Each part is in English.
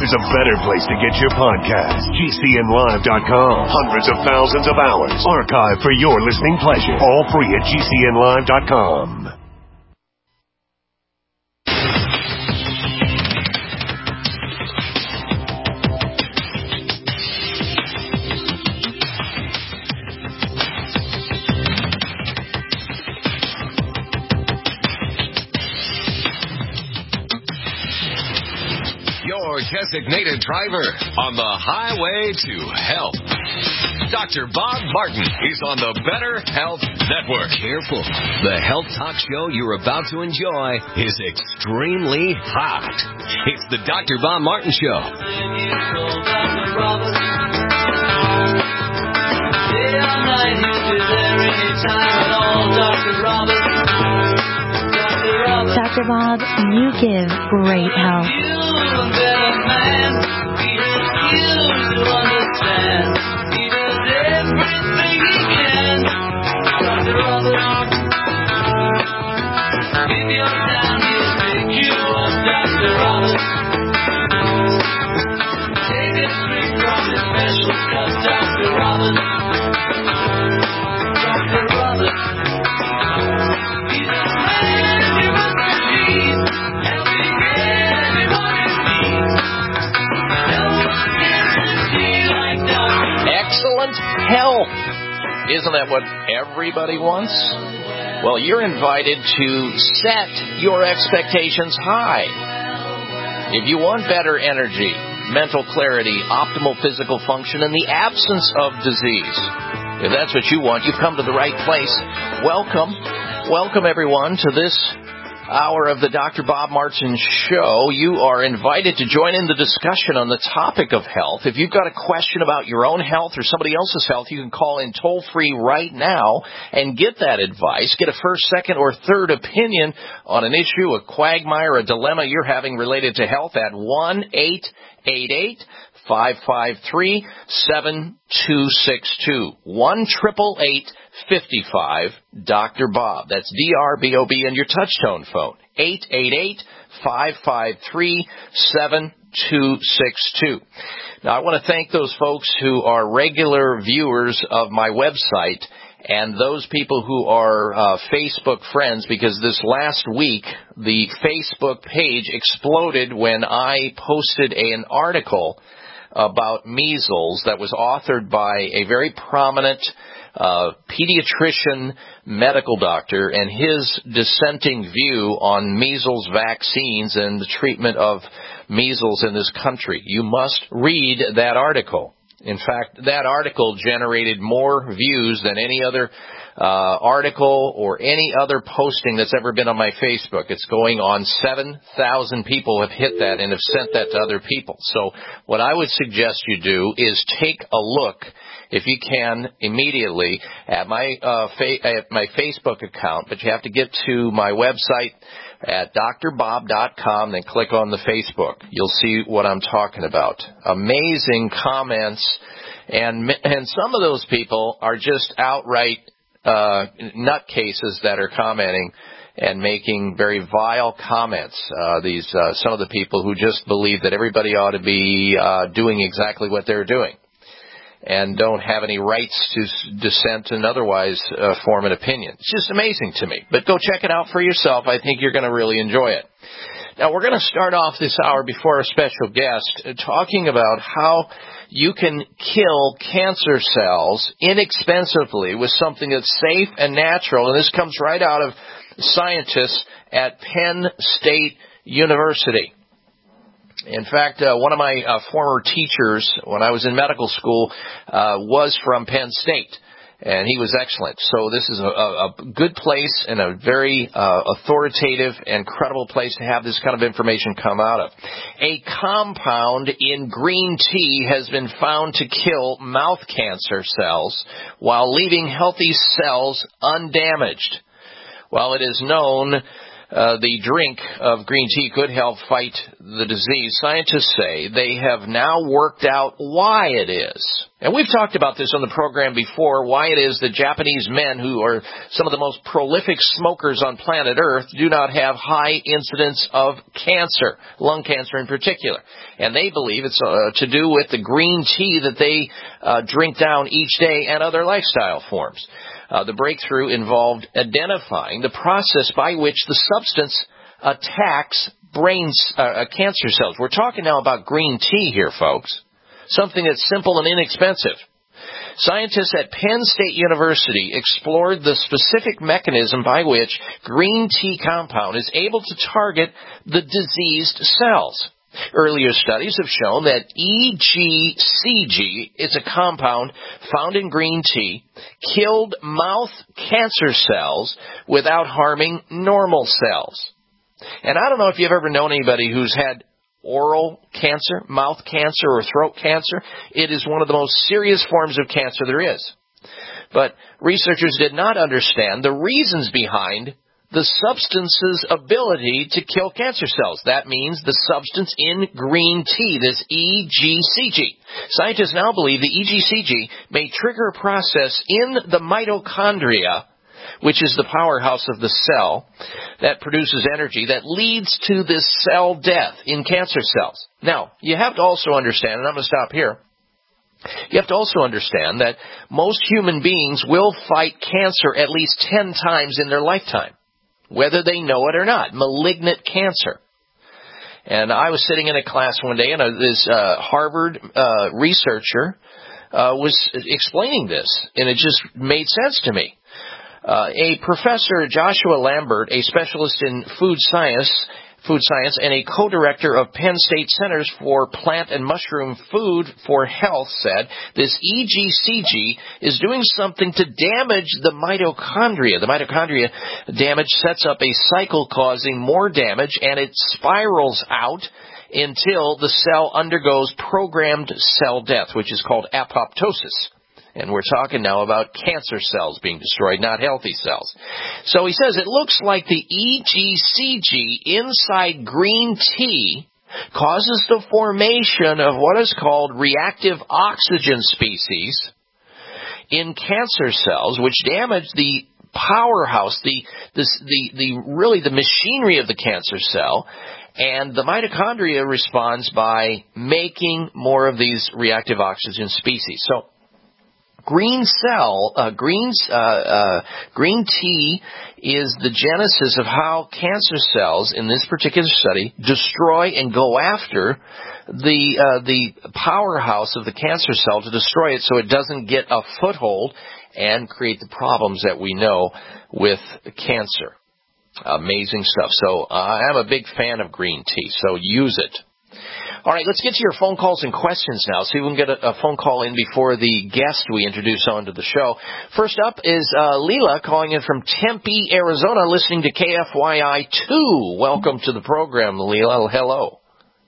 there's a better place to get your podcast. GCNlive.com. Hundreds of thousands of hours archived for your listening pleasure. All free at GCNlive.com. Your designated driver on the highway to health. Dr. Bob Martin is on the Better Health Network. Careful. The health talk show you're about to enjoy is extremely hot. It's the Dr. Bob Martin Show. Dr. Bob, you give great help. Excellent health. Isn't that what everybody wants? Well, you're invited to set your expectations high. If you want better energy, mental clarity, optimal physical function, and the absence of disease, if that's what you want, you've come to the right place. Welcome everyone to this hour of the Dr. Bob Martin Show. You are invited to join in the discussion on the topic of health. If you've got a question about your own health or somebody else's health, you can call in toll-free right now and get that advice, get a first, second, or third opinion on an issue, a quagmire, a dilemma you're having related to health at 1-888-553-7262. 1-888-55 Dr. Bob. That's D-R-B-O-B in your touch-tone phone. 888-553-7262. Now, I want to thank those folks who are regular viewers of my website and those people who are Facebook friends, because this last week, the Facebook page exploded when I posted an article about measles that was authored by a very prominent pediatrician medical doctor and his dissenting view on measles vaccines and the treatment of measles in this country. You must read that article. In fact, that article generated more views than any other article or any other posting that's ever been on my Facebook. It's going on 7,000 people have hit that and have sent that to other people. So what I would suggest you do is take a look, if you can, immediately at my Facebook account, but you have to get to my website at drbob.com, then click on the Facebook. You'll see what I'm talking about. Amazing comments, and some of those people are just outright nutcases that are commenting and making very vile comments. Some of the people who just believe that everybody ought to be doing exactly what they're doing and don't have any rights to dissent and otherwise form an opinion. It's just amazing to me. But go check it out for yourself. I think you're going to really enjoy it. Now, we're going to start off this hour before our special guest talking about how you can kill cancer cells inexpensively with something that's safe and natural. And this comes right out of scientists at Penn State University. In fact, one of my former teachers when I was in medical school was from Penn State, and he was excellent. So this is a good place and a very authoritative and credible place to have this kind of information come out of. A compound in green tea has been found to kill mouth cancer cells while leaving healthy cells undamaged. While it is known the drink of green tea could help fight the disease, scientists say they have now worked out why it is. And we've talked about this on the program before, why it is that Japanese men, who are some of the most prolific smokers on planet Earth, do not have high incidence of cancer, lung cancer in particular. And they believe it's to do with the green tea that they drink down each day and other lifestyle forms. The breakthrough involved identifying the process by which the substance attacks cancer cells. We're talking now about green tea here, folks. Something that's simple and inexpensive. Scientists at Penn State University explored the specific mechanism by which green tea compound is able to target the diseased cells. Earlier studies have shown that EGCG, it's a compound found in green tea, killed mouth cancer cells without harming normal cells. And I don't know if you've ever known anybody who's had oral cancer, mouth cancer, or throat cancer. It is one of the most serious forms of cancer there is. But researchers did not understand the reasons behind the substance's ability to kill cancer cells. That means the substance in green tea, this EGCG. Scientists now believe the EGCG may trigger a process in the mitochondria, which is the powerhouse of the cell that produces energy that leads to this cell death in cancer cells. Now, you have to also understand, and I'm going to stop here, you have to also understand that most human beings will fight cancer at least 10 times in their lifetime, whether they know it or not, malignant cancer. And I was sitting in a class one day, and this Harvard researcher was explaining this, and it just made sense to me. A professor, Joshua Lambert, a specialist in food science, and a co-director of Penn State Centers for Plant and Mushroom Food for Health, said this EGCG is doing something to damage the mitochondria. The mitochondria damage sets up a cycle causing more damage, and it spirals out until the cell undergoes programmed cell death, which is called apoptosis. And we're talking now about cancer cells being destroyed, not healthy cells. So he says it looks like the EGCG inside green tea causes the formation of what is called reactive oxygen species in cancer cells, which damage the powerhouse, the machinery of the cancer cell. And the mitochondria responds by making more of these reactive oxygen species. So green tea is the genesis of how cancer cells, in this particular study, destroy and go after the powerhouse of the cancer cell to destroy it so it doesn't get a foothold and create the problems that we know with cancer. Amazing stuff. So I'm a big fan of green tea, so use it. All right, let's get to your phone calls and questions now. See if we can get a phone call in before the guest we introduce onto the show. First up is Leela calling in from Tempe, Arizona, listening to KFYI-2. Welcome to the program, Leela. Hello.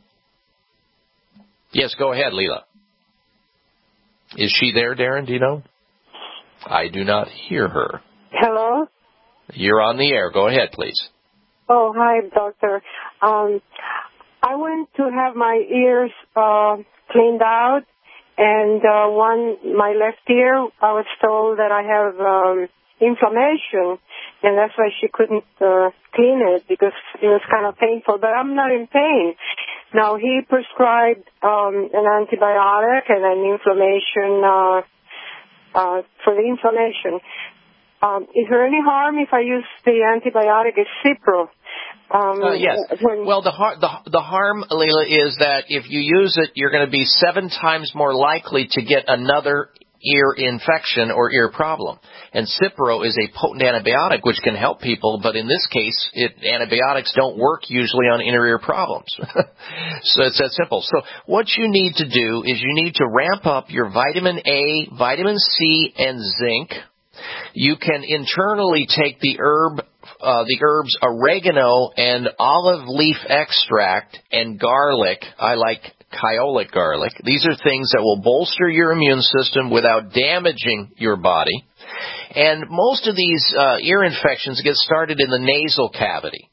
Yes, go ahead, Leela. Is she there, Darren? Do you know? I do not hear her. Hello? You're on the air. Go ahead, please. Oh, hi, doctor. I went to have my ears cleaned out, and my left ear, I was told that I have inflammation, and that's why she couldn't clean it because it was kind of painful. But I'm not in pain. Now, he prescribed an antibiotic and an inflammation for the inflammation. Is there any harm if I use the antibiotic? It's Cipro. Yes. Well, the harm, Leela, is that if you use it, you're going to be 7 times more likely to get another ear infection or ear problem. And Cipro is a potent antibiotic which can help people, but in this case, antibiotics don't work usually on inner ear problems. So it's that simple. So what you need to do is you need to ramp up your vitamin A, vitamin C, and zinc. You can internally take the herbs oregano and olive leaf extract and garlic. I like Kyolic garlic. These are things that will bolster your immune system without damaging your body. And most of these ear infections get started in the nasal cavity.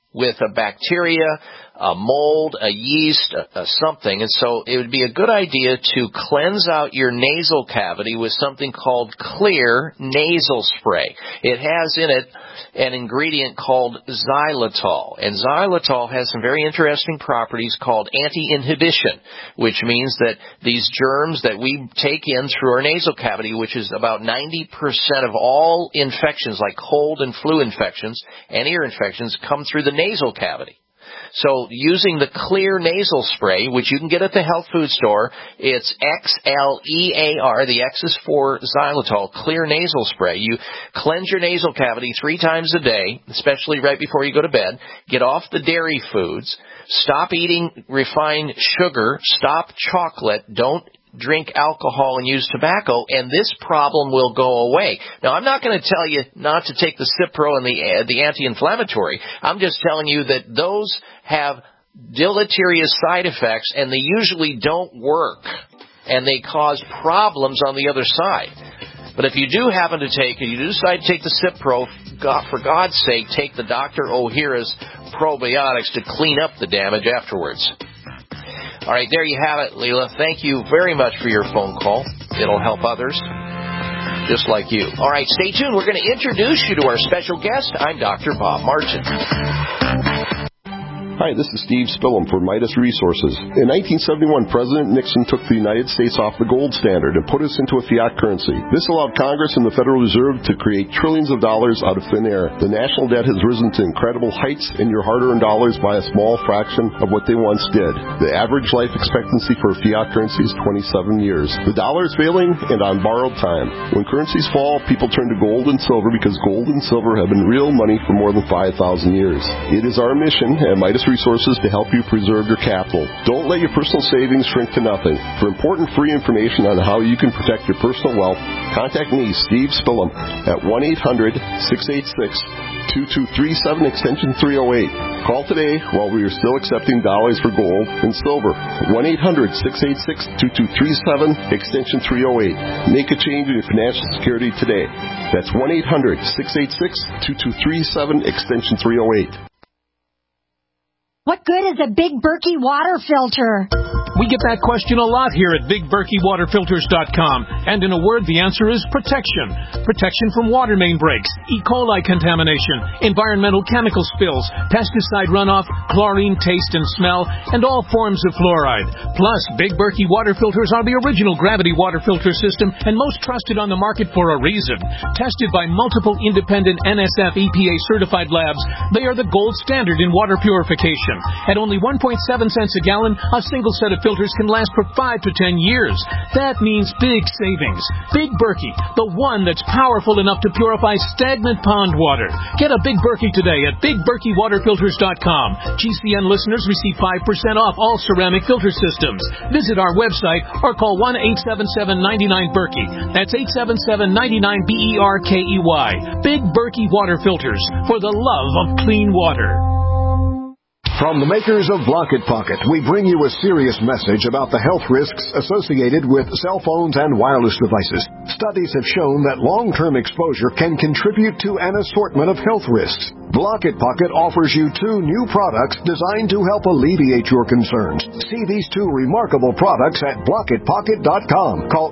with a bacteria, a mold, a yeast, something. And so it would be a good idea to cleanse out your nasal cavity with something called Clear Nasal Spray. It has in it an ingredient called xylitol. And xylitol has some very interesting properties called anti-inhibition, which means that these germs that we take in through our nasal cavity, which is about 90% of all infections, like cold and flu infections and ear infections, come through the nasal cavity. So using the Clear Nasal Spray, which you can get at the health food store, it's XLEAR, the X is for xylitol, Clear Nasal Spray. You cleanse your nasal cavity 3 times a day, especially right before you go to bed. Get off the dairy foods. Stop eating refined sugar. Stop chocolate. Don't drink alcohol and use tobacco, and this problem will go away. Now, I'm not going to tell you not to take the Cipro and the anti-inflammatory. I'm just telling you that those have deleterious side effects, and they usually don't work, and they cause problems on the other side. But if you do happen to take it, you do decide to take the Cipro, for God's sake, take the Dr. Ohhira's probiotics to clean up the damage afterwards. All right, there you have it, Leila. Thank you very much for your phone call. It'll help others just like you. All right, stay tuned. We're going to introduce you to our special guest. I'm Dr. Bob Martin. Hi, this is Steve Spillum for Midas Resources. In 1971, President Nixon took the United States off the gold standard and put us into a fiat currency. This allowed Congress and the Federal Reserve to create trillions of dollars out of thin air. The national debt has risen to incredible heights, and your hard-earned dollars buy a small fraction of what they once did. The average life expectancy for a fiat currency is 27 years. The dollar is failing and on borrowed time. When currencies fall, people turn to gold and silver because gold and silver have been real money for more than 5,000 years. It is our mission at Midas Resources to help you preserve your capital. Don't let your personal savings shrink to nothing. For important free information on how you can protect your personal wealth, contact me, Steve Spillum, at 1-800-686-2237, extension 308. Call today while we are still accepting dollars for gold and silver. 1-800-686-2237, extension 308. Make a change in your financial security today. That's 1-800-686-2237, extension 308. What good is a Big Berkey water filter? We get that question a lot here at BigBerkeyWaterFilters.com. And in a word, the answer is protection. Protection from water main breaks, E. coli contamination, environmental chemical spills, pesticide runoff, chlorine taste and smell, and all forms of fluoride. Plus, Big Berkey water filters are the original gravity water filter system and most trusted on the market for a reason. Tested by multiple independent NSF EPA certified labs, they are the gold standard in water purification. At only 1.7 cents a gallon, a single set of filters can last for 5 to 10 years. That means big savings. Big Berkey, the one that's powerful enough to purify stagnant pond water. Get a Big Berkey today at BigBerkeyWaterFilters.com. GCN listeners receive 5% off all ceramic filter systems. Visit our website or call 1-877-99-BERKEY. That's 877-99-BERKEY. Big Berkey Water Filters, for the love of clean water. From the makers of Blocket Pocket, we bring you a serious message about the health risks associated with cell phones and wireless devices. Studies have shown that long-term exposure can contribute to an assortment of health risks. Blocket Pocket offers you 2 new products designed to help alleviate your concerns. See these 2 remarkable products at BlocketPocket.com. Call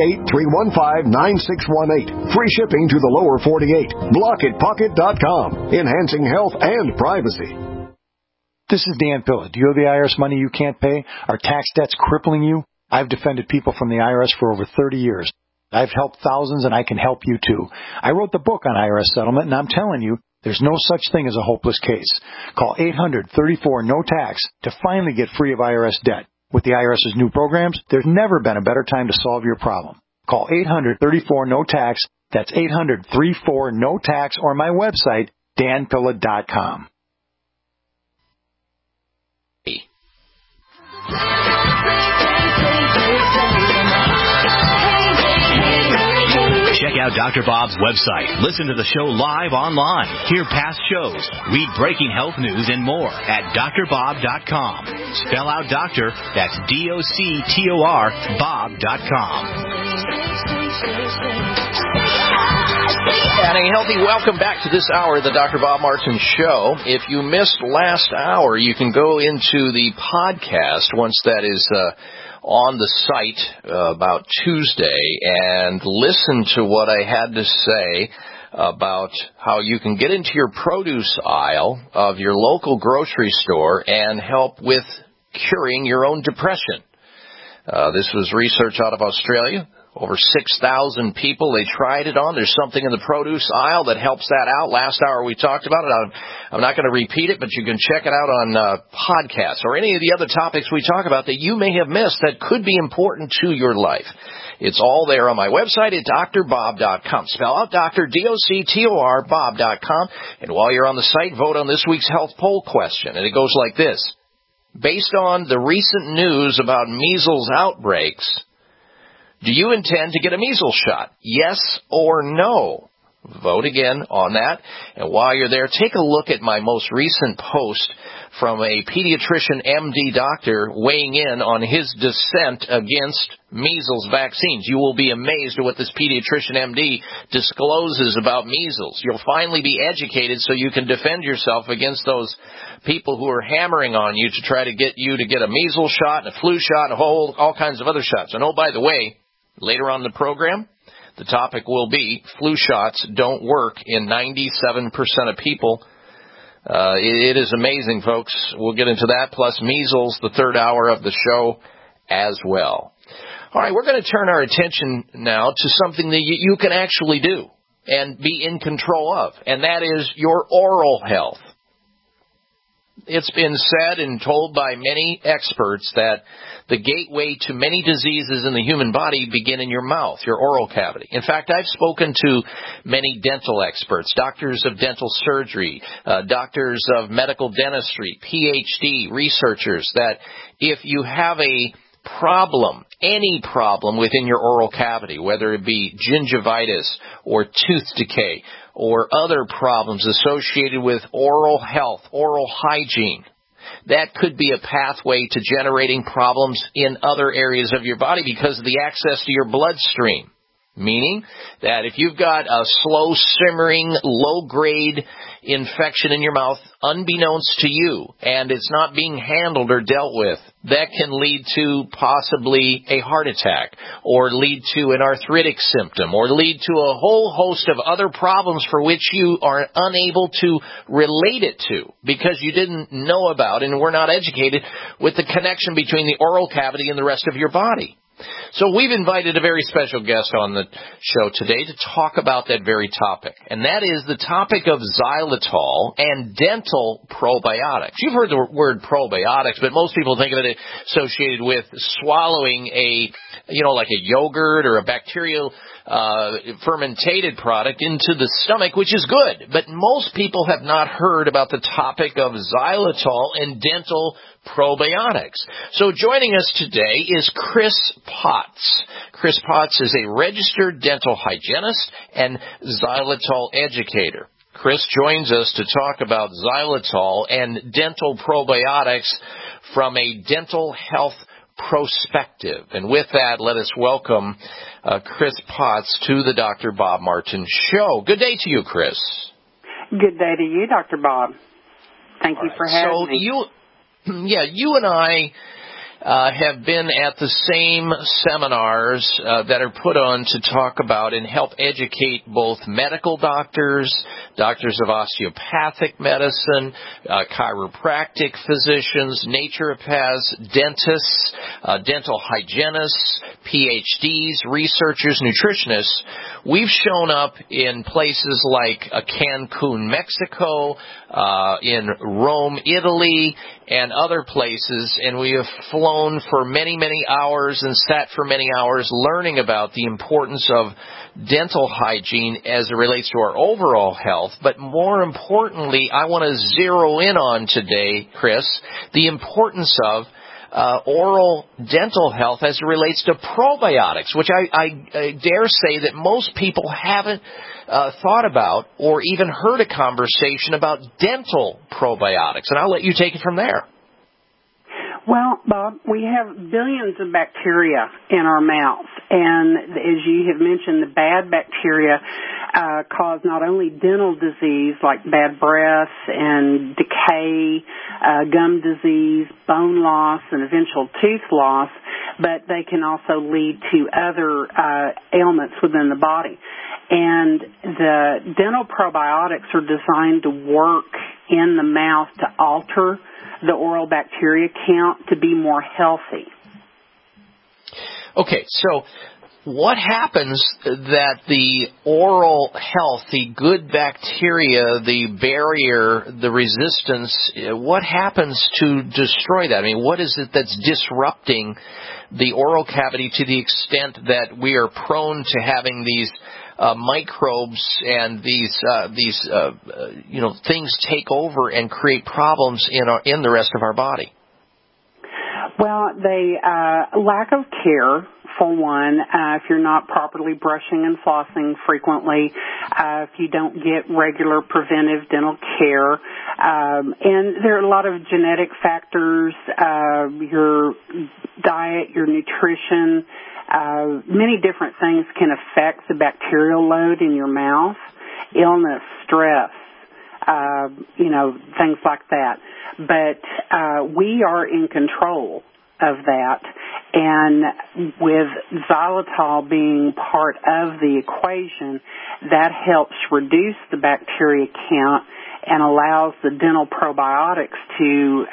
888-315-9618. Free shipping to the lower 48. BlocketPocket.com. Enhancing health and privacy. This is Dan Pilla. Do you owe the IRS money you can't pay? Are tax debts crippling you? I've defended people from the IRS for over 30 years. I've helped thousands, and I can help you too. I wrote the book on IRS settlement, and I'm telling you, there's no such thing as a hopeless case. Call 800-34-NO-TAX to finally get free of IRS debt. With the IRS's new programs, there's never been a better time to solve your problem. Call 800-34-NO-TAX. That's 800-34-NO-TAX, or my website, danpilla.com. Check out Dr. Bob's website. Listen to the show live online. Hear past shows. Read breaking health news and more at drbob.com. Spell out doctor. That's DOCTOR Bob.com. And a healthy welcome back to this hour of the Dr. Bob Martin Show. If you missed last hour, you can go into the podcast once that is on the site about Tuesday and listen to what I had to say about how you can get into your produce aisle of your local grocery store and help with curing your own depression. This was research out of Australia. Over 6,000 people, they tried it on. There's something in the produce aisle that helps that out. Last hour we talked about it. I'm not going to repeat it, but you can check it out on podcasts or any of the other topics we talk about that you may have missed that could be important to your life. It's all there on my website at drbob.com. Spell out Dr. D-O-C-T-O-R, Bob.com. And while you're on the site, vote on this week's health poll question. And it goes like this. Based on the recent news about measles outbreaks, do you intend to get a measles shot? Yes or no? Vote again on that. And while you're there, take a look at my most recent post from a pediatrician MD doctor weighing in on his dissent against measles vaccines. You will be amazed at what this pediatrician MD discloses about measles. You'll finally be educated so you can defend yourself against those people who are hammering on you to try to get you to get a measles shot and a flu shot and all kinds of other shots. And oh, by the way, later on in the program, the topic will be flu shots don't work in 97% of people. It is amazing, folks. We'll get into that, plus measles, the third hour of the show as well. All right, we're going to turn our attention now to something that you can actually do and be in control of, and that is your oral health. It's been said and told by many experts that the gateway to many diseases in the human body begin in your mouth, your oral cavity. In fact, I've spoken to many dental experts, doctors of dental surgery, doctors of medical dentistry, PhD researchers, that if you have a problem, any problem within your oral cavity, whether it be gingivitis or tooth decay or other problems associated with oral health, oral hygiene, that could be a pathway to generating problems in other areas of your body because of the access to your bloodstream. Meaning that if you've got a slow simmering, low-grade infection in your mouth, unbeknownst to you, and it's not being handled or dealt with, that can lead to possibly a heart attack, or lead to an arthritic symptom, or lead to a whole host of other problems for which you are unable to relate it to because you didn't know about and were not educated with the connection between the oral cavity and the rest of your body. So we've invited a very special guest on the show today to talk about that very topic, and that is the topic of xylitol and dental probiotics. You've heard the word probiotics, but most people think of it associated with swallowing like a yogurt or a bacterial fermented product into the stomach, which is good. But most people have not heard about the topic of xylitol and dental probiotics. So joining us today is Chris Potts. Chris Potts is a registered dental hygienist and xylitol educator. Chris joins us to talk about xylitol and dental probiotics from a dental health perspective. And with that, let us welcome Chris Potts to the Dr. Bob Martin Show. Good day to you, Chris. Good day to you, Dr. Bob. Thank you for having me. You and I have been at the same seminars that are put on to talk about and help educate both medical doctors, doctors of osteopathic medicine, chiropractic physicians, naturopaths, dentists, dental hygienists, PhDs, researchers, nutritionists. We've shown up in places like Cancun, Mexico, in Rome, Italy, and other places, and we have flown for many, many hours and sat for many hours learning about the importance of dental hygiene as it relates to our overall health. But more importantly, I want to zero in on today, Chris, the importance of oral dental health as it relates to probiotics, which I dare say that most people haven't thought about or even heard a conversation about dental probiotics. And I'll let you take it from there. Well, Bob, we have billions of bacteria in our mouths, And as you have mentioned, the bad bacteria cause not only dental disease like bad breath and decay, gum disease, bone loss, and eventual tooth loss, but they can also lead to other ailments within the body. And the dental probiotics are designed to work in the mouth to alter the oral bacteria count to be more healthy. Okay, so what happens that the oral health, the good bacteria, the barrier, the resistance, what happens to destroy that? I mean, what is it that's disrupting the oral cavity to the extent that we are prone to having these microbes and these things take over and create problems in the rest of our body? Well, lack of care, for one, if you're not properly brushing and flossing frequently, if you don't get regular preventive dental care, and there are a lot of genetic factors, your diet, your nutrition, many different things can affect the bacterial load in your mouth, illness, stress, things like that. But we are in control of that, and with xylitol being part of the equation, that helps reduce the bacteria count and allows the dental probiotics to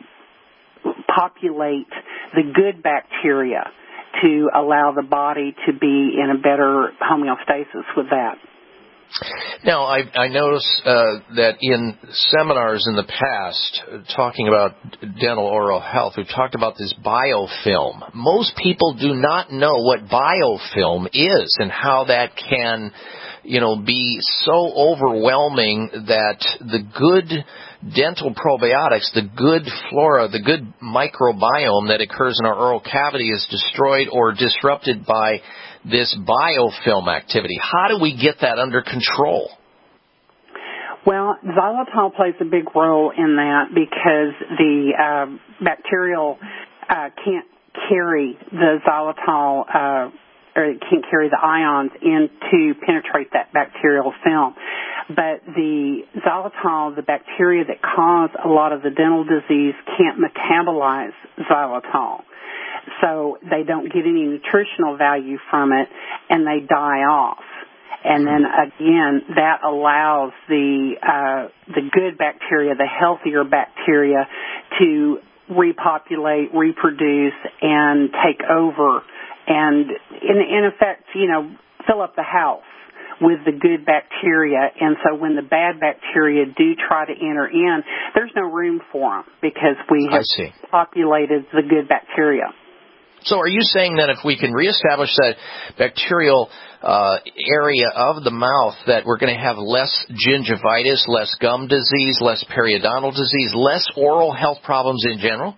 populate the good bacteria to allow the body to be in a better homeostasis with that. Now, I notice that in seminars in the past, talking about dental oral health, we've talked about this biofilm. Most people do not know what biofilm is and how that can, be so overwhelming that the good dental probiotics, the good flora, the good microbiome that occurs in our oral cavity is destroyed or disrupted by this biofilm activity. How do we get that under control? Well, xylitol plays a big role in that because the bacterial can't carry the xylitol or it can't carry the ions in to penetrate that bacterial film. But the xylitol, the bacteria that cause a lot of the dental disease, can't metabolize xylitol. So they don't get any nutritional value from it, and they die off. And then again, that allows the good bacteria, the healthier bacteria, to repopulate, reproduce, and take over, and in effect, fill up the house with the good bacteria. And so when the bad bacteria do try to enter in, there's no room for them because we have populated the good bacteria. So are you saying that if we can reestablish that bacterial area of the mouth, that we're going to have less gingivitis, less gum disease, less periodontal disease, less oral health problems in general?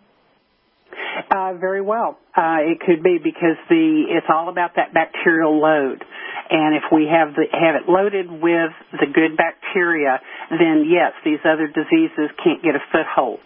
Very well. It could be because it's all about that bacterial load. And if we have it loaded with the good bacteria, then yes, these other diseases can't get a foothold.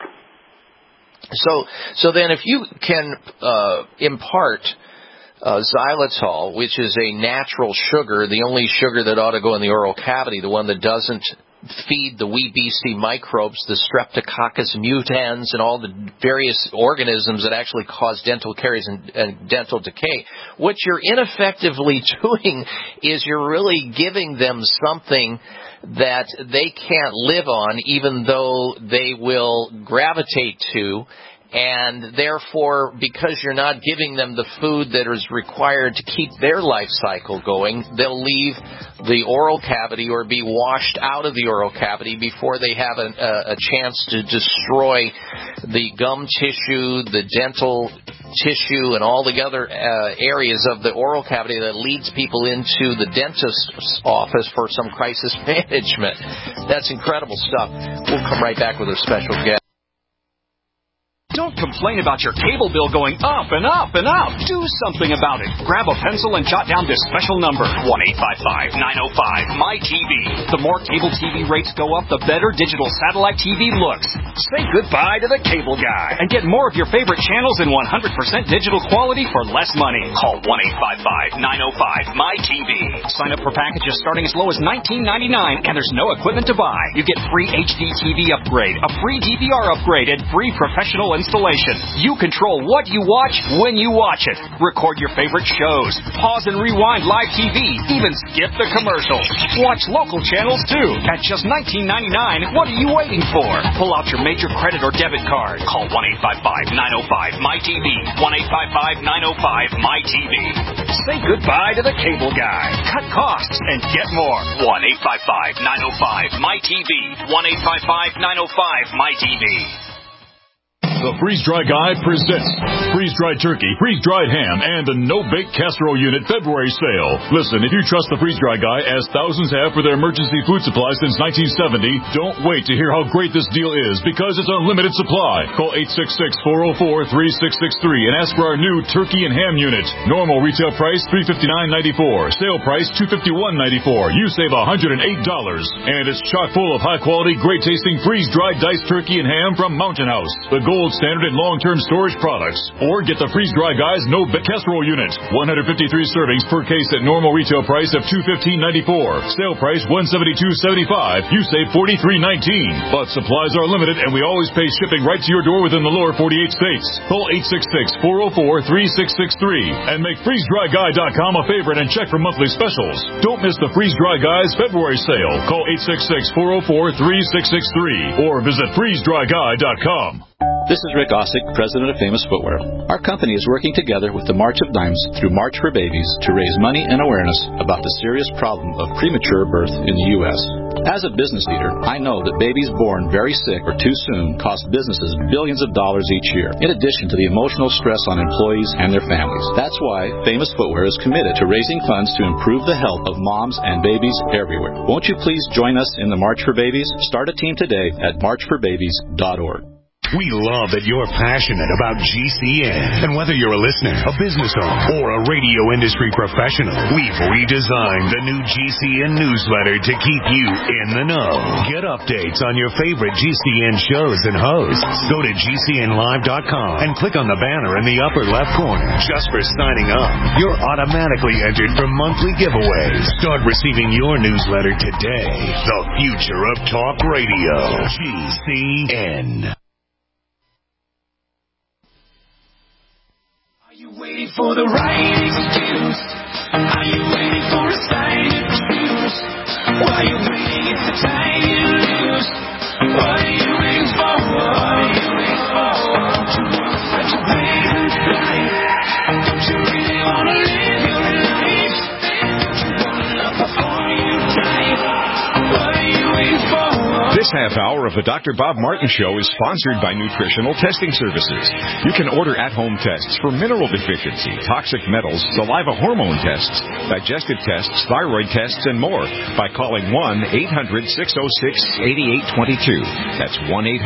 So then if you can impart xylitol, which is a natural sugar, the only sugar that ought to go in the oral cavity, the one that doesn't feed the wee beastie microbes, the Streptococcus mutans, and all the various organisms that actually cause dental caries and dental decay, what you're ineffectively doing is you're really giving them something that they can't live on, even though they will gravitate to. And therefore, because you're not giving them the food that is required to keep their life cycle going, they'll leave the oral cavity or be washed out of the oral cavity before they have a chance to destroy the gum tissue, the dental tissue, and all the other areas of the oral cavity that leads people into the dentist's office for some crisis management. That's incredible stuff. We'll come right back with our special guest. Don't complain about your cable bill going up and up and up. Do something about it. Grab a pencil and jot down this special number, 1-855-905-MY-TV. The more cable TV rates go up, the better digital satellite TV looks. Say goodbye to the cable guy and get more of your favorite channels in 100% digital quality for less money. Call 1-855-905-MY-TV. Sign up for packages starting as low as $19.99, and there's no equipment to buy. You get free HD TV upgrade, a free DVR upgrade, and free professional installation. You control what you watch when you watch it. Record your favorite shows. Pause and rewind live TV. Even skip the commercials. Watch local channels too. At just $19.99, what are you waiting for? Pull out your major credit or debit card. Call 1-855-905-MY-TV. 1-855-905-MY-TV. Say goodbye to the cable guy. Cut costs and get more. 1-855-905-MY-TV. 1-855-905-MY-TV. The Freeze-Dry Guy presents freeze-dried turkey, freeze-dried ham, and a no-bake casserole unit February sale. Listen, if you trust the Freeze-Dry Guy, as thousands have for their emergency food supply since 1970, don't wait to hear how great this deal is, because it's unlimited supply. Call 866-404-3663 and ask for our new turkey and ham unit. Normal retail price $359.94. Sale price $251.94. You save $108. And it's chock full of high-quality, great-tasting freeze-dried diced turkey and ham from Mountain House, the gold standard in long-term storage products. Or get the Freeze-Dry Guy's no-bake casserole unit. 153 servings per case at normal retail price of $215.94. Sale price $172.75. You save $43.19. But supplies are limited, and we always pay shipping right to your door within the lower 48 states. Call 866-404-3663 and make FreezeDryGuy.com a favorite and check for monthly specials. Don't miss the Freeze-Dry Guy's February sale. Call 866-404-3663 or visit FreezeDryGuy.com. This is Rick Ossick, president of Famous Footwear. Our company is working together with the March of Dimes through March for Babies to raise money and awareness about the serious problem of premature birth in the U.S. As a business leader, I know that babies born very sick or too soon cost businesses billions of dollars each year, in addition to the emotional stress on employees and their families. That's why Famous Footwear is committed to raising funds to improve the health of moms and babies everywhere. Won't you please join us in the March for Babies? Start a team today at marchforbabies.org. We love that you're passionate about GCN. And whether you're a listener, a business owner, or a radio industry professional, we've redesigned the new GCN newsletter to keep you in the know. Get updates on your favorite GCN shows and hosts. Go to GCNlive.com and click on the banner in the upper left corner. Just for signing up, you're automatically entered for monthly giveaways. Start receiving your newsletter today. The future of talk radio. GCN. Waiting for the right excuse? Are you waiting for a sign to choose? While you're waiting, it's the time you lose. What are you waiting for? What are you waiting for? Don't you want what you waiting inside? Don't you really want to live your life? Don't you want to love before you die? What are you waiting for? This half hour of the Dr. Bob Martin Show is sponsored by Nutritional Testing Services. You can order at-home tests for mineral deficiency, toxic metals, saliva hormone tests, digestive tests, thyroid tests, and more by calling 1-800-606-8822. That's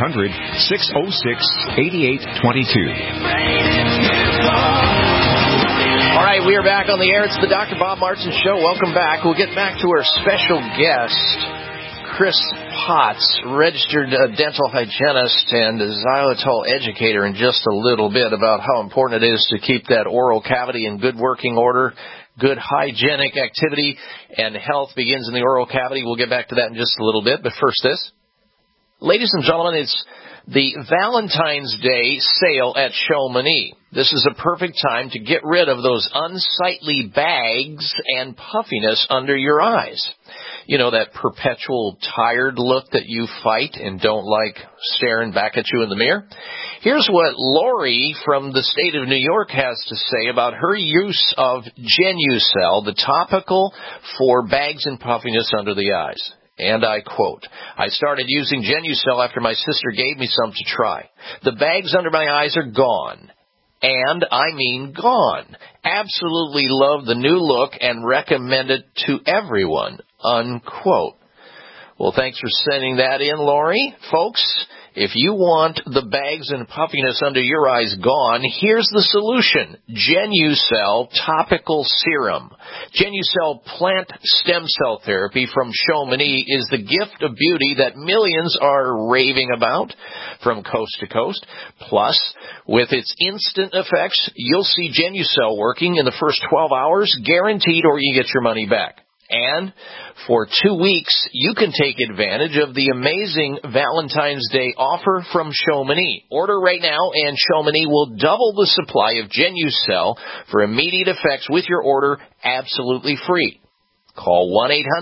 1-800-606-8822. All right, we are back on the air. It's the Dr. Bob Martin Show. Welcome back. We'll get back to our special guest, Chris Potts, registered dental hygienist and xylitol educator, in just a little bit about how important it is to keep that oral cavity in good working order. Good hygienic activity and health begins in the oral cavity. We'll get back to that in just a little bit, but first this. Ladies and gentlemen, it's the Valentine's Day sale at Chamonix. This is a perfect time to get rid of those unsightly bags and puffiness under your eyes. You know, that perpetual tired look that you fight and don't like staring back at you in the mirror? Here's what Lori from the state of New York has to say about her use of Genucel, the topical for bags and puffiness under the eyes. And I quote, "I started using Genucel after my sister gave me some to try. The bags under my eyes are gone. And I mean gone. Absolutely love the new look and recommend it to everyone," unquote. Well, thanks for sending that in, Lori. Folks, If you want the bags and puffiness under your eyes gone, here's the solution. Genucell Topical Serum. Genucell Plant Stem Cell Therapy from Chamonix is the gift of beauty that millions are raving about from coast to coast. Plus, with its instant effects, you'll see Genucell working in the first 12 hours, guaranteed, or you get your money back. And for 2 weeks, you can take advantage of the amazing Valentine's Day offer from Chamonix. Order right now, and Chamonix will double the supply of Genucell for immediate effects with your order absolutely free. Call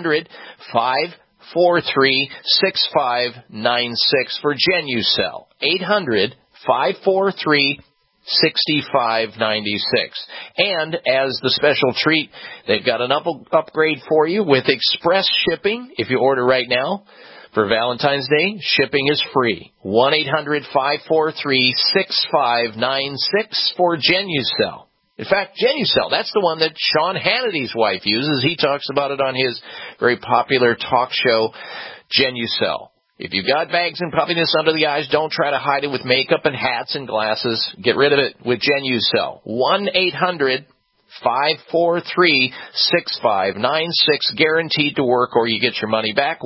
1-800-543-6596 for Genucell. 800-543-6596. And as the special treat, they've got an upgrade for you with express shipping. If you order right now for Valentine's Day, shipping is free. 1-800-543-6596 for Genucell. In fact, Genucell, that's the one that Sean Hannity's wife uses. He talks about it on his very popular talk show, Genucell. If you've got bags and puffiness under the eyes, don't try to hide it with makeup and hats and glasses. Get rid of it with Genucell. 1-800-543-6596, guaranteed to work, or you get your money back.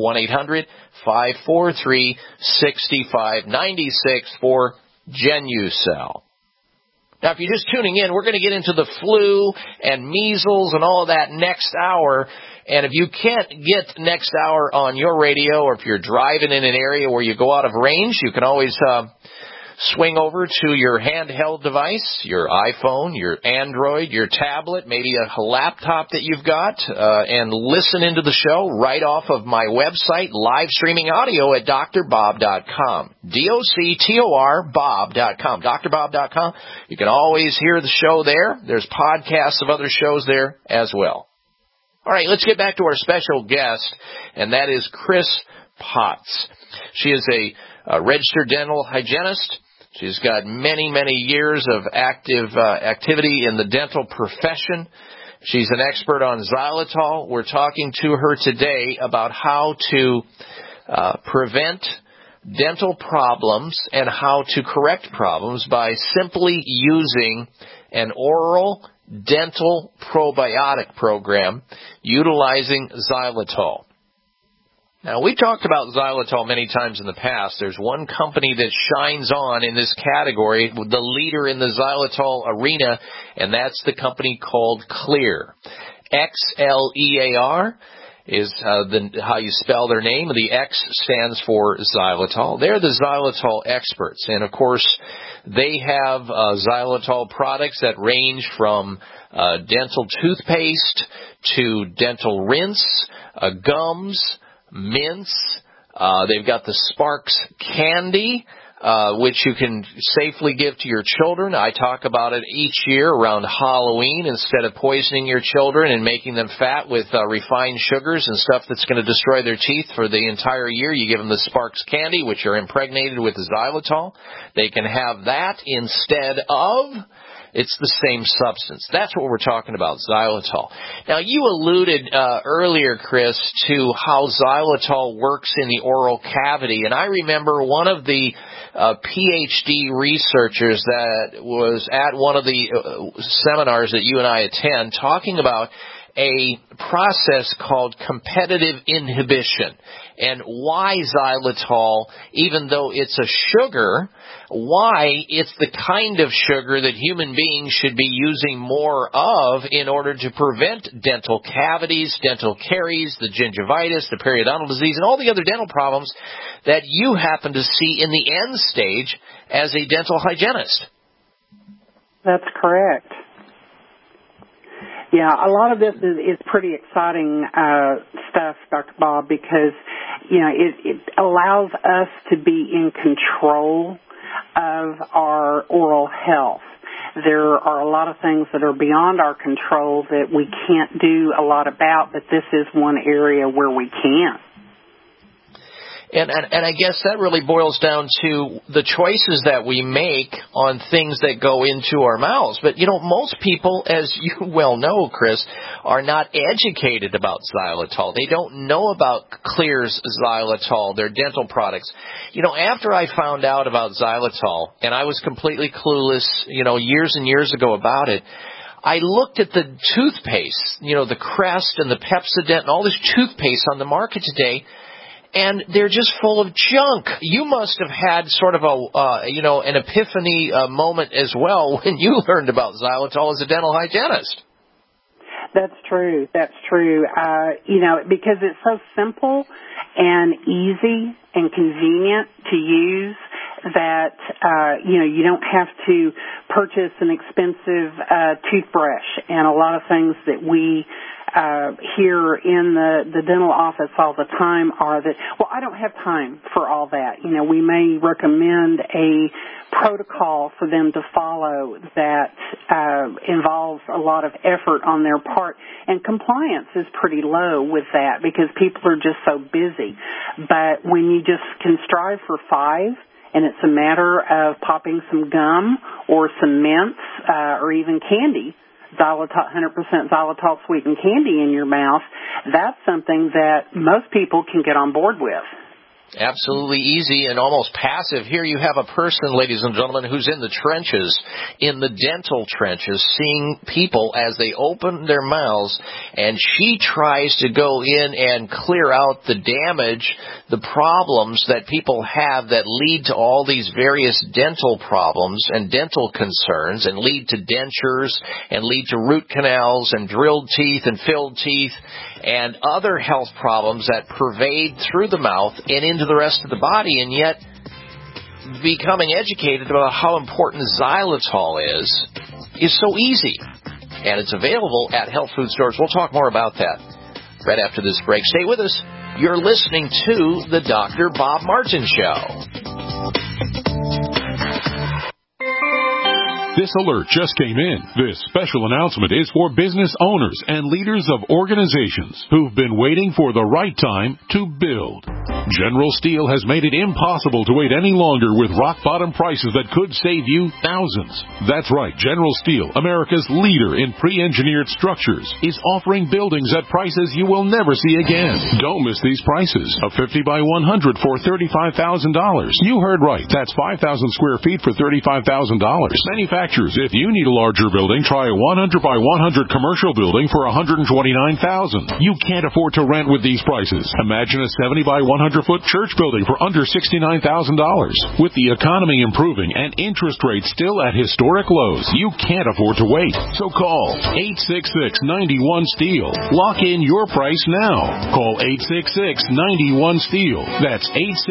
1-800-543-6596 for Genucell. Now, if you're just tuning in, we're going to get into the flu and measles and all of that next hour. And if you can't get next hour on your radio, or if you're driving in an area where you go out of range, you can always swing over to your handheld device, your iPhone, your Android, your tablet, maybe a laptop that you've got, and listen into the show right off of my website, live streaming audio at drbob.com. DOCTOR Bob.com. drbob.com. You can always hear the show there. There's podcasts of other shows there as well. All right, let's get back to our special guest, and that is Chris Potts. She is a registered dental hygienist. She's got many, many years of activity in the dental profession. She's an expert on xylitol. We're talking to her today about how to prevent dental problems and how to correct problems by simply using an oral dental probiotic program utilizing xylitol. Now, we talked about xylitol many times in the past. There's one company that shines on in this category, the leader in the xylitol arena, and that's the company called Xlear. Xlear is how you spell their name. The X stands for xylitol. They're the xylitol experts. And, of course, they have xylitol products that range from dental toothpaste to dental rinse, gums, mints. They've got the Sparks candy, which you can safely give to your children. I talk about it each year around Halloween. Instead of poisoning your children and making them fat with refined sugars and stuff that's going to destroy their teeth for the entire year, you give them the Sparks candy, which are impregnated with xylitol. They can have that instead of... It's the same substance. That's what we're talking about, xylitol. Now, you alluded earlier, Chris, to how xylitol works in the oral cavity. And I remember one of the PhD researchers that was at one of the seminars that you and I attend talking about a process called competitive inhibition and why xylitol, even though it's a sugar, why it's the kind of sugar that human beings should be using more of in order to prevent dental cavities, dental caries, the gingivitis, the periodontal disease, and all the other dental problems that you happen to see in the end stage as a dental hygienist. That's correct. Yeah, a lot of this is pretty exciting stuff, Dr. Bob, because, you know, it allows us to be in control of our oral health. There are a lot of things that are beyond our control that we can't do a lot about, but this is one area where we can. And I guess that really boils down to the choices that we make on things that go into our mouths. But, most people, as you well know, Chris, are not educated about xylitol. They don't know about Xlear's xylitol, their dental products. After I found out about xylitol, and I was completely clueless, years and years ago about it, I looked at the toothpaste, the Crest and the Pepsodent and all this toothpaste on the market today, and they're just full of junk. You must have had sort of an epiphany moment as well when you learned about xylitol as a dental hygienist. That's true. Because it's so simple and easy and convenient to use that, you don't have to purchase an expensive toothbrush and a lot of things that we here in the dental office all the time are that, I don't have time for all that. We may recommend a protocol for them to follow that involves a lot of effort on their part, and compliance is pretty low with that because people are just so busy. But when you just can strive for 5, and it's a matter of popping some gum or some mints or even candy, 100% xylitol sweetened candy in your mouth, that's something that most people can get on board with. Absolutely easy and almost passive. Here you have a person, ladies and gentlemen, who's in the trenches, in the dental trenches, seeing people as they open their mouths, and she tries to go in and clear out the damage, the problems that people have that lead to all these various dental problems and dental concerns and lead to dentures and lead to root canals and drilled teeth and filled teeth and other health problems that pervade through the mouth and into the rest of the body, and yet becoming educated about how important xylitol is so easy. And it's available at health food stores. We'll talk more about that right after this break. Stay with us. You're listening to the Dr. Bob Martin Show. This alert just came in. This special announcement is for business owners and leaders of organizations who've been waiting for the right time to build. General Steel has made it impossible to wait any longer with rock-bottom prices that could save you thousands. That's right. General Steel, America's leader in pre-engineered structures, is offering buildings at prices you will never see again. Don't miss these prices. A 50 by 100 for $35,000. You heard right. That's 5,000 square feet for $35,000. Manufacturers, if you need a larger building, try a 100 by 100 commercial building for $129,000. You can't afford to rent with these prices. Imagine a 70 by 100 foot church building for under $69,000. With the economy improving and interest rates still at historic lows, you can't afford to wait. So call 866-91-STEEL. Lock in your price now. Call 866-91-STEEL. That's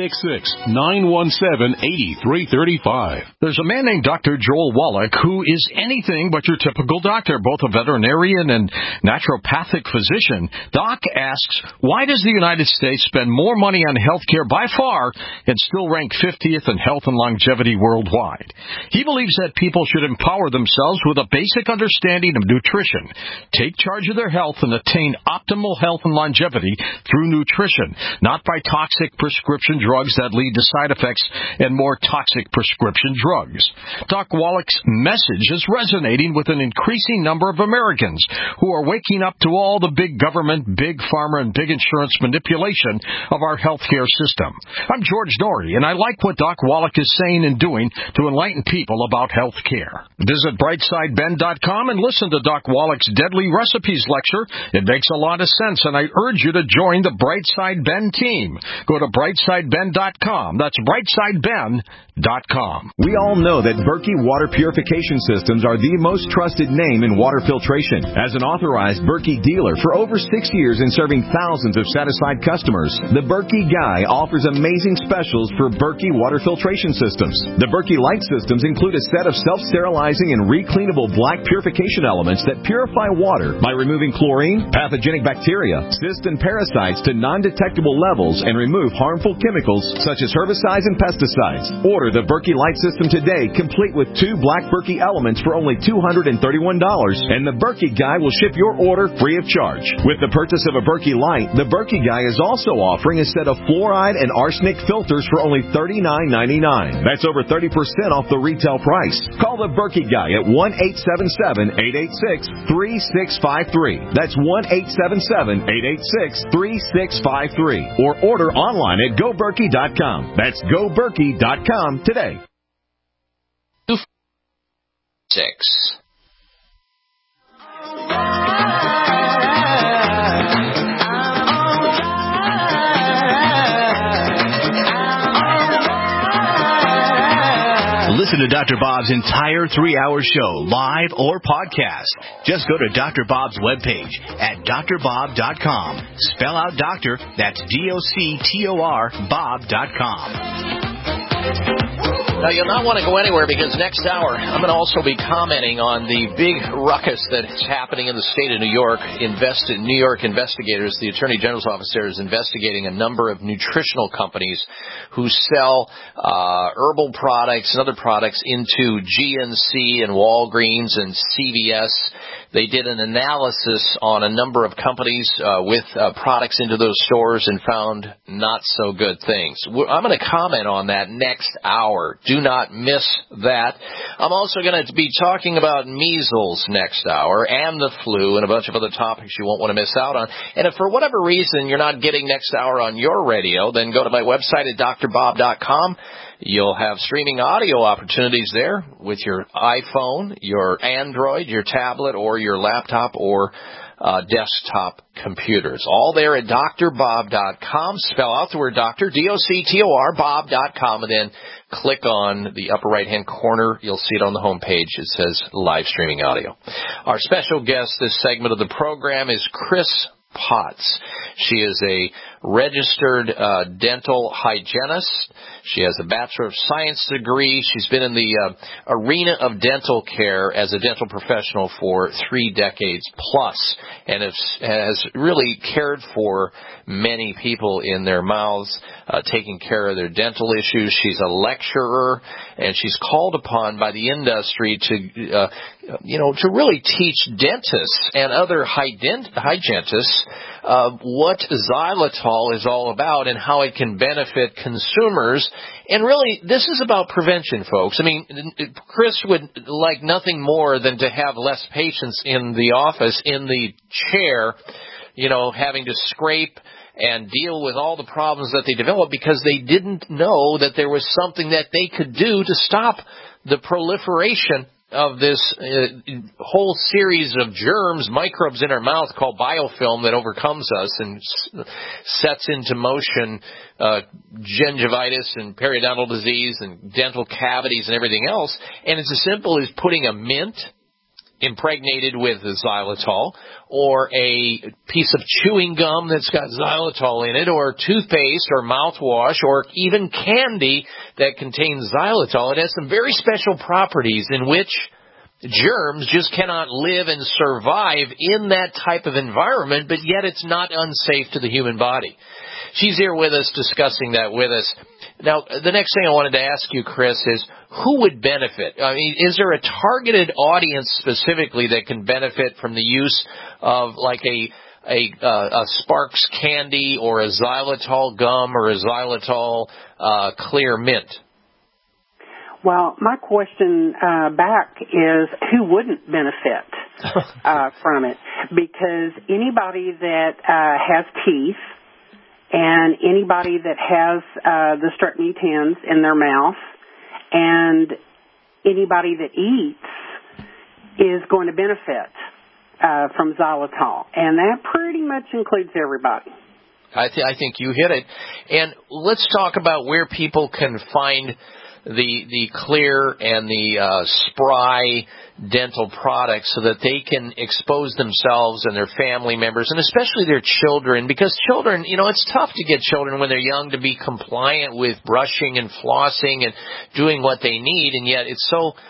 866-917-8335. There's a man named Dr. Joel Wallach, who is anything but your typical doctor, both a veterinarian and naturopathic physician. Doc asks, why does the United States spend more money on health care by far and still rank 50th in health and longevity worldwide? He believes that people should empower themselves with a basic understanding of nutrition, take charge of their health, and attain optimal health and longevity through nutrition, not by toxic prescription drugs that lead to side effects and more toxic prescription drugs. Doc Wallach's message is resonating with an increasing number of Americans who are waking up to all the big government, big pharma, and big insurance manipulation of our healthcare system. I'm George Norrie, and I like what Doc Wallach is saying and doing to enlighten people about health care. Visit brightsideben.com and listen to Doc Wallach's Deadly Recipes lecture. It makes a lot of sense, and I urge you to join the Brightside Ben team. Go to brightsideben.com. That's brightsideben.com. We all know that Berkey Water Purification Systems are the most trusted name in water filtration. As an authorized Berkey dealer for over 6 years and serving thousands of satisfied customers, the Berkey Guy offers amazing specials for Berkey Water Filtration Systems. The Berkey Light Systems include a set of self-sterilizing and recleanable black purification elements that purify water by removing chlorine, pathogenic bacteria, cysts, and parasites to non-detectable levels and remove harmful chemicals such as herbicides and pesticides. Order the Berkey Light System today, complete with 2 black Berkey Elements for only $231, and the Berkey Guy will ship your order free of charge. With the purchase of a Berkey Light, the Berkey Guy is also offering a set of fluoride and arsenic filters for only $39.99. That's over 30% off the retail price. Call the Berkey Guy at 1-877-886-3653. That's 1-877-886-3653. Or order online at GoBerkey.com. That's GoBerkey.com today. 6. Listen to Dr. Bob's entire 3-hour show, live or podcast. Just go to Dr. Bob's webpage at drbob.com. Spell out doctor, that's DOCTOR, Bob.com. Now, you'll not want to go anywhere because next hour I'm going to also be commenting on the big ruckus that's happening in the state of New York. New York investigators, the Attorney General's office there is investigating a number of nutritional companies who sell herbal products and other products into GNC and Walgreens and CVS. They did an analysis on a number of companies with products into those stores and found not so good things. I'm going to comment on that next hour. Do not miss that. I'm also going to be talking about measles next hour and the flu and a bunch of other topics you won't want to miss out on. And if for whatever reason you're not getting next hour on your radio, then go to my website at drbob.com. You'll have streaming audio opportunities there with your iPhone, your Android, your tablet, or your laptop or desktop computers. All there at drbob.com. Spell out the word doctor, D-O-C-T-O-R, bob.com, and then click on the upper right-hand corner. You'll see it on the home page. It says live streaming audio. Our special guest this segment of the program is Chris Potts. She is a registered dental hygienist. She has a Bachelor of Science degree. She's been in the arena of dental care as a dental professional for 3 decades plus, and has really cared for many people in their mouths, taking care of their dental issues. She's a lecturer, and she's called upon by the industry to really teach dentists and other hygienists what xylitol is all about and how it can benefit consumers. And really, this is about prevention, folks. I mean, Chris would like nothing more than to have less patients in the office, in the chair, having to scrape and deal with all the problems that they developed because they didn't know that there was something that they could do to stop the proliferation of this whole series of germs, microbes in our mouth called biofilm that overcomes us and sets into motion gingivitis and periodontal disease and dental cavities and everything else. And it's as simple as putting a mint impregnated with xylitol, or a piece of chewing gum that's got xylitol in it, or toothpaste or mouthwash, or even candy that contains xylitol. It has some very special properties in which germs just cannot live and survive in that type of environment, but yet it's not unsafe to the human body. She's here with us, discussing that with us. Now, the next thing I wanted to ask you, Chris, is who would benefit? I mean, is there a targeted audience specifically that can benefit from the use of like a Sparks candy or a xylitol gum or a xylitol clear mint? Well, my question back is who wouldn't benefit from it? Because anybody that has teeth and anybody that has the strep mutans in their mouth and anybody that eats is going to benefit from xylitol. And that pretty much includes everybody. I think you hit it. And let's talk about where people can find the clear and the spry dental products so that they can expose themselves and their family members and especially their children, because children, it's tough to get children when they're young to be compliant with brushing and flossing and doing what they need, and yet it's so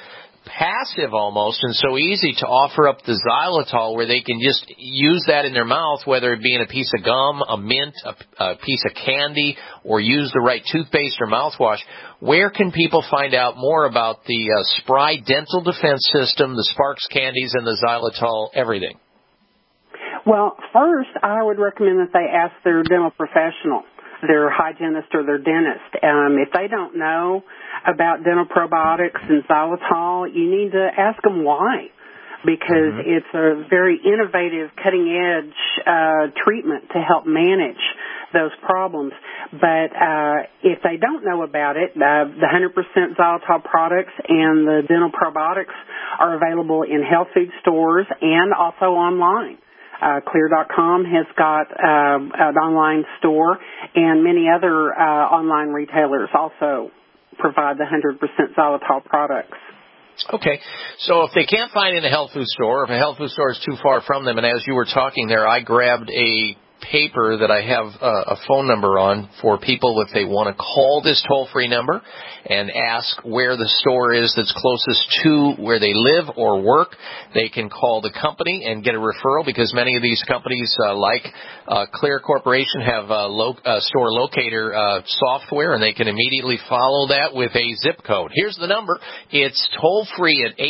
passive almost and so easy to offer up the xylitol where they can just use that in their mouth, whether it be in a piece of gum, a mint, a piece of candy, or use the right toothpaste or mouthwash. Where can people find out more about the Spry Dental Defense System, the Sparks candies, and the xylitol everything? Well, first, I would recommend that they ask their dental professional, their hygienist or their dentist. If they don't know about dental probiotics and xylitol, you need to ask them why, because it's a very innovative, cutting-edge treatment to help manage those problems. But if they don't know about it, the 100% xylitol products and the dental probiotics are available in health food stores and also online. Clear.com has got an online store, and many other online retailers also provide the 100% xylitol products. Okay, so if they can't find it in a health food store, or if a health food store is too far from them, and as you were talking there, I grabbed a paper that I have a phone number on for people if they want to call this toll-free number and ask where the store is that's closest to where they live or work. They can call the company and get a referral, because many of these companies like Clear Corporation have store locator software, and they can immediately follow that with a zip code. Here's the number. It's toll-free at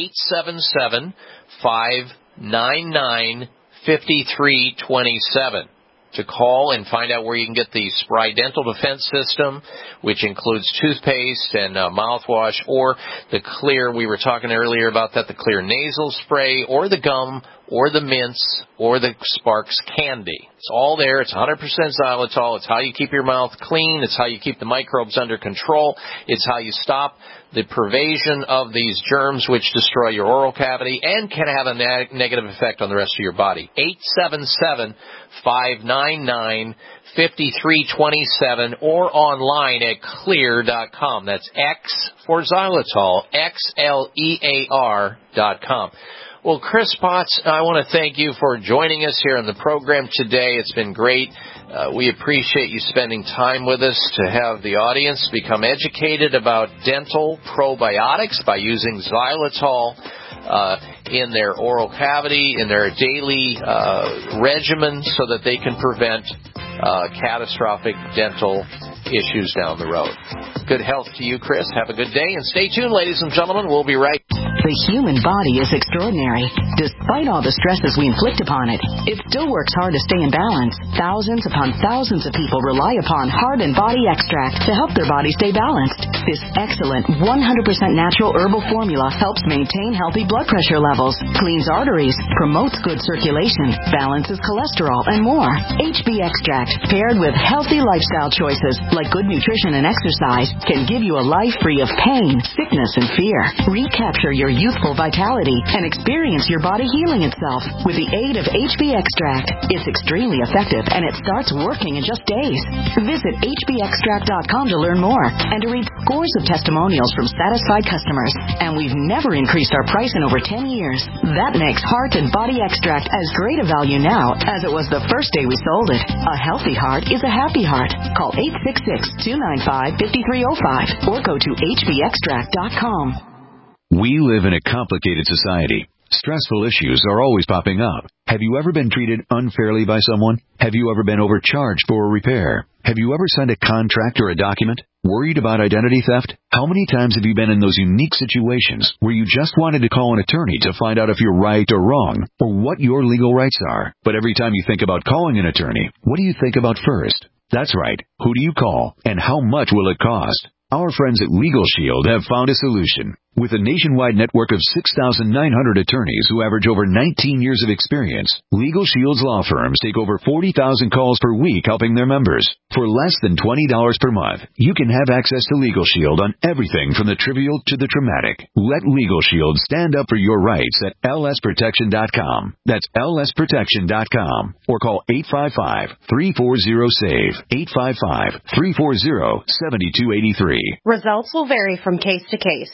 877-599-5327. To call and find out where you can get the Spry Dental Defense System, which includes toothpaste and mouthwash, or the Clear, we were talking earlier about that, the Clear nasal spray, or the gum, or the mints, or the Sparks candy. It's all there. It's 100% xylitol. It's how you keep your mouth clean. It's how you keep the microbes under control. It's how you stop the pervasion of these germs which destroy your oral cavity and can have a negative effect on the rest of your body. 877-599-5327 or online at clear.com. That's X for xylitol, XLEAR.com. Well, Chris Potts, I want to thank you for joining us here on the program today. It's been great. We appreciate you spending time with us to have the audience become educated about dental probiotics by using xylitol in their oral cavity, in their daily regimen, so that they can prevent catastrophic dental issues down the road. Good health to you, Chris. Have a good day, and stay tuned, ladies and gentlemen. We'll be right back. The human body is extraordinary. Despite all the stresses we inflict upon it, it still works hard to stay in balance. Thousands upon thousands of people rely upon Heart and Body Extract to help their body stay balanced. This excellent 100% natural herbal formula helps maintain healthy blood pressure levels, cleans arteries, promotes good circulation, balances cholesterol, and more. HB Extract, paired with healthy lifestyle choices like good nutrition and exercise, can give you a life free of pain, sickness, and fear. Recapture your youthful vitality and experience your body healing itself with the aid of HB Extract. It's extremely effective, and it starts working in just days. Visit hbextract.com to learn more and to read scores of testimonials from satisfied customers. And we've never increased our price in over 10 years. That makes Heart and Body Extract as great a value now as it was the first day we sold it. A healthy heart is a happy heart. Call 866-295-5305 or go to hbextract.com. We live in a complicated society. Stressful issues are always popping up. Have you ever been treated unfairly by someone? Have you ever been overcharged for a repair? Have you ever signed a contract or a document? Worried about identity theft? How many times have you been in those unique situations where you just wanted to call an attorney to find out if you're right or wrong, or what your legal rights are? But every time you think about calling an attorney, what do you think about first? That's right. Who do you call, and how much will it cost? Our friends at Legal Shield have found a solution. With a nationwide network of 6,900 attorneys who average over 19 years of experience, Legal Shield's law firms take over 40,000 calls per week helping their members. For less than $20 per month, you can have access to Legal Shield on everything from the trivial to the traumatic. Let Legal Shield stand up for your rights at lsprotection.com. That's lsprotection.com. Or call 855-340-SAVE. 855-340-7283. Results will vary from case to case.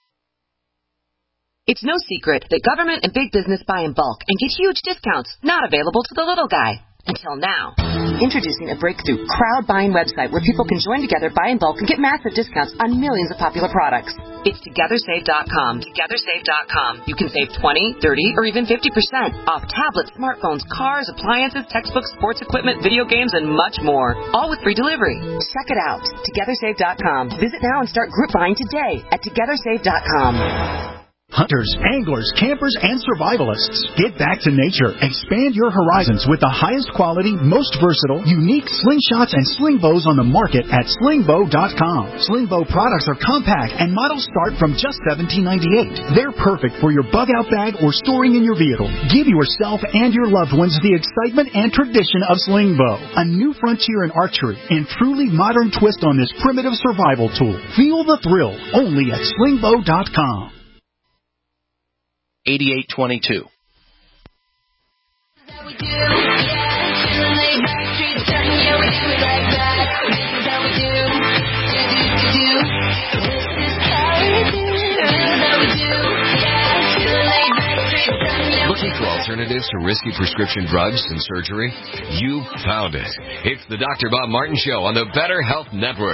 It's no secret that government and big business buy in bulk and get huge discounts not available to the little guy. Until now. Introducing a breakthrough crowd-buying website where people can join together, buy in bulk, and get massive discounts on millions of popular products. It's TogetherSave.com. TogetherSave.com. You can save 20, 30, or even 50% off tablets, smartphones, cars, appliances, textbooks, sports equipment, video games, and much more. All with free delivery. Check it out. TogetherSave.com. Visit now and start group buying today at TogetherSave.com. Hunters, anglers, campers, and survivalists. Get back to nature. Expand your horizons with the highest quality, most versatile, unique slingshots and sling bows on the market at slingbow.com. Slingbow products are compact and models start from just $17.98. They're perfect for your bug-out bag or storing in your vehicle. Give yourself and your loved ones the excitement and tradition of Slingbow, a new frontier in archery and truly modern twist on this primitive survival tool. Feel the thrill only at slingbow.com. 8822. Looking for alternatives to risky prescription drugs and surgery? You found it. It's the Dr. Bob Martin Show on the Better Health Network.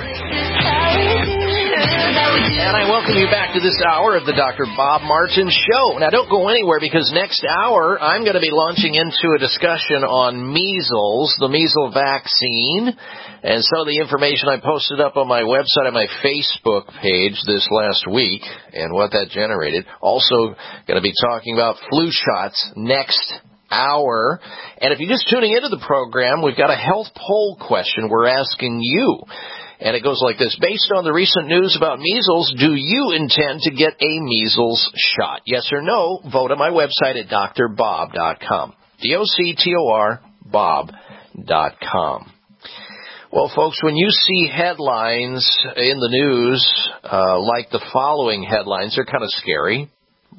And I welcome you back to this hour of the Dr. Bob Martin Show. Now, don't go anywhere, because next hour I'm going to be launching into a discussion on measles, the measles vaccine, and some of the information I posted up on my website and my Facebook page this last week and what that generated. Also going to be talking about flu shots next hour. And if you're just tuning into the program, we've got a health poll question we're asking you. And it goes like this. Based on the recent news about measles, do you intend to get a measles shot? Yes or no? Vote on my website at drbob.com. DOCTOR Bob.com. Well, folks, when you see headlines in the news like the following headlines, they're kind of scary.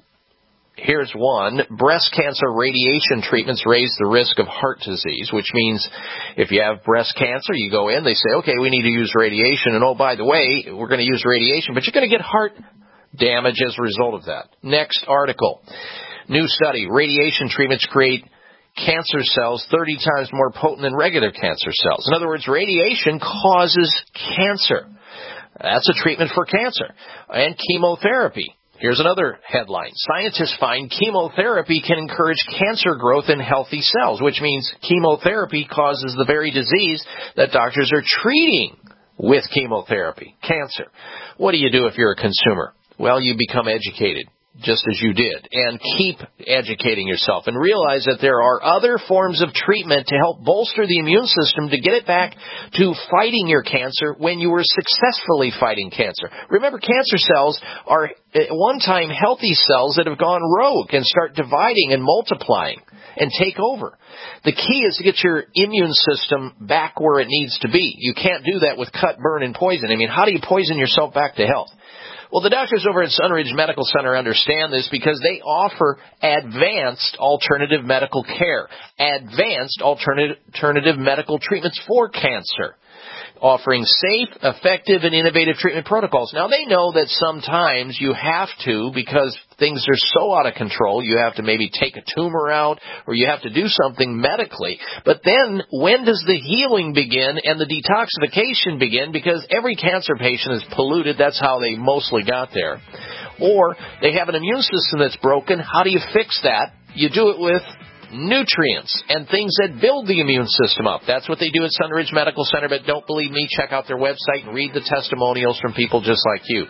Here's one. Breast cancer radiation treatments raise the risk of heart disease, which means if you have breast cancer, you go in, they say, okay, we need to use radiation. And, oh, by the way, we're going to use radiation, but you're going to get heart damage as a result of that. Next article. New study. Radiation treatments create cancer cells 30 times more potent than regular cancer cells. In other words, radiation causes cancer. That's a treatment for cancer. And chemotherapy. Here's another headline. Scientists find chemotherapy can encourage cancer growth in healthy cells, which means chemotherapy causes the very disease that doctors are treating with chemotherapy, cancer. What do you do if you're a consumer? Well, you become educated, just as you did, and keep educating yourself and realize that there are other forms of treatment to help bolster the immune system to get it back to fighting your cancer when you were successfully fighting cancer. Remember, cancer cells are at one time healthy cells that have gone rogue and start dividing and multiplying and take over. The key is to get your immune system back where it needs to be. You can't do that with cut, burn, and poison. I mean, how do you poison yourself back to health? Well, the doctors over at Sunridge Medical Center understand this because they offer advanced alternative medical care, advanced alternative medical treatments for cancer, offering safe, effective, and innovative treatment protocols. Now, they know that sometimes you have to, because things are so out of control, you have to maybe take a tumor out or you have to do something medically. But then when does the healing begin and the detoxification begin? Because every cancer patient is polluted. That's how they mostly got there. Or they have an immune system that's broken. How do you fix that? You do it with nutrients and things that build the immune system up. That's what they do at Sunridge Medical Center, but don't believe me, check out their website and read the testimonials from people just like you.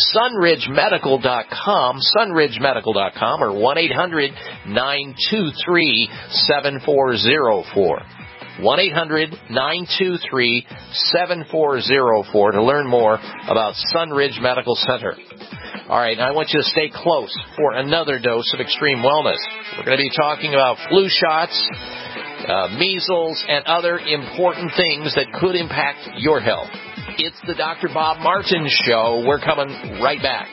sunridgemedical.com, sunridgemedical.com, or 1-800-923-7404. 1-800-923-7404 to learn more about Sunridge Medical Center. All right, now I want you to stay close for another dose of Extreme Wellness. We're going to be talking about flu shots, measles, and other important things that could impact your health. It's the Dr. Bob Martin Show. We're coming right back.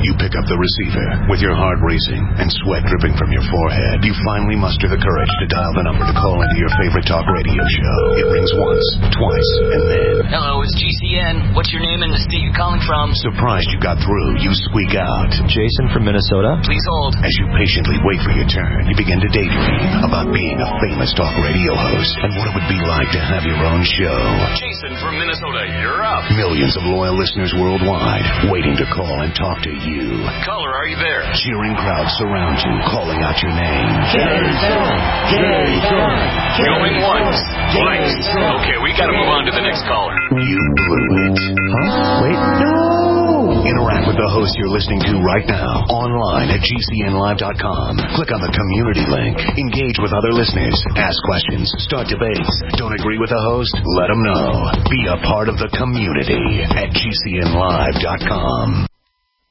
You pick up the receiver. With your heart racing and sweat dripping from your forehead, you finally muster the courage to dial the number to call into your favorite talk radio show. It rings once, twice, and then... Hello, it's GCN. What's your name and the state you're calling from? Surprised you got through, you squeak out. Jason from Minnesota. Please hold. As you patiently wait for your turn, you begin to daydream about being a famous talk radio host and what it would be like to have your own show. Jason from Minnesota, you're up. Millions of loyal listeners worldwide waiting to call and talk to you. Caller, are you there? Cheering crowds surround you, calling out your name. Jason! Jason! Going once, twice. Okay, we gotta move on to the next caller. You blew it. Huh? Wait. No! Interact with the host you're listening to right now, online at GCNlive.com. Click on the community link. Engage with other listeners. Ask questions. Start debates. Don't agree with the host? Let them know. Be a part of the community at GCNlive.com.